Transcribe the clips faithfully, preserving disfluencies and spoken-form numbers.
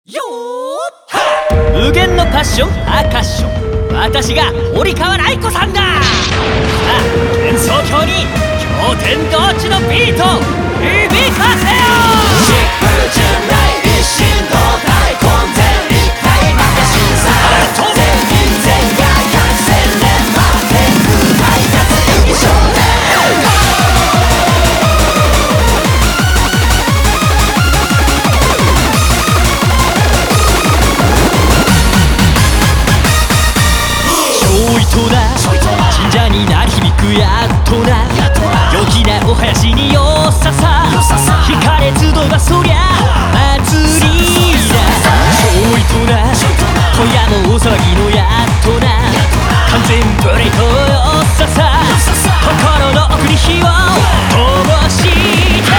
よー無限のパッションアーカッション、私が堀川来子さんだ。さあ幻想郷に経典同地のビート響かせよう。 疾風純来一心同体根全一体また審査全員全が百戦錬磨天空配達一少年神社に鳴り響くやっとな陽気なお囃子によささ惹かれ集うはそりゃ祭りだ。ちょいとな今夜も大騒ぎのやっとな完全ブレイクよささ心の奥に火を灯して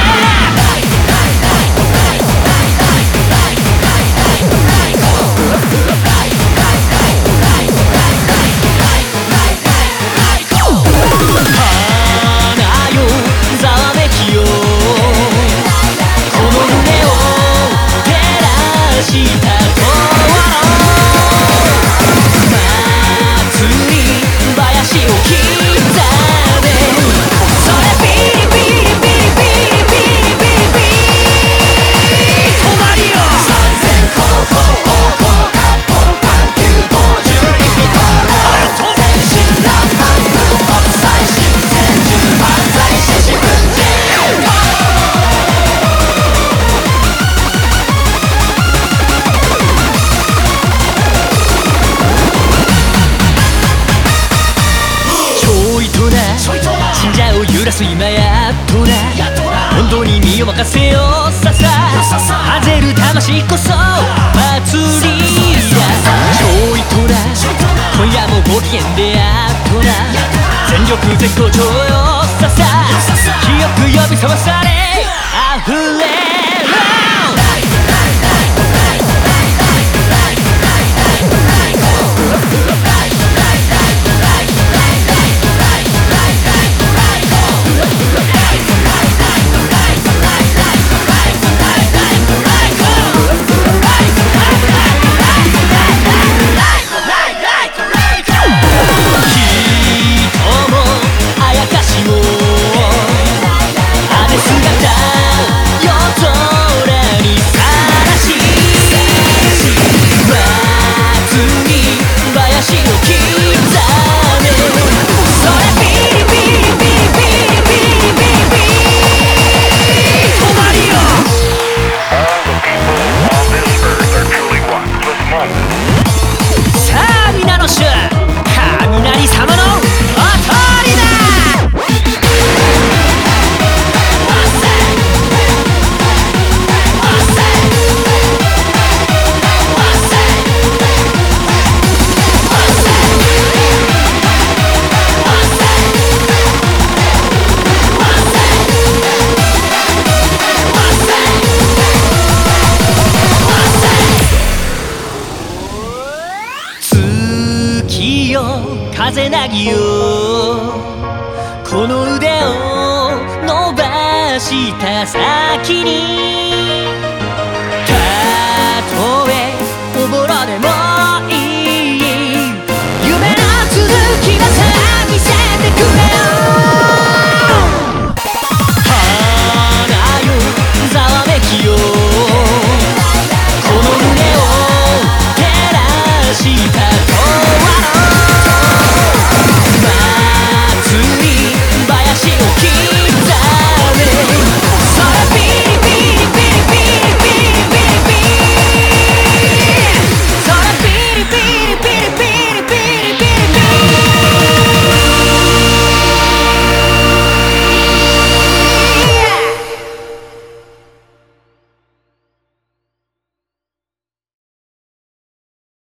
今やっとな本当に身を任せようささはぜる魂こそ祭りだ。ちょいとな今夜もご機嫌でやっとな全力絶好調よささ記憶呼び覚まされ溢れる風なぎよこの腕を伸ばした先に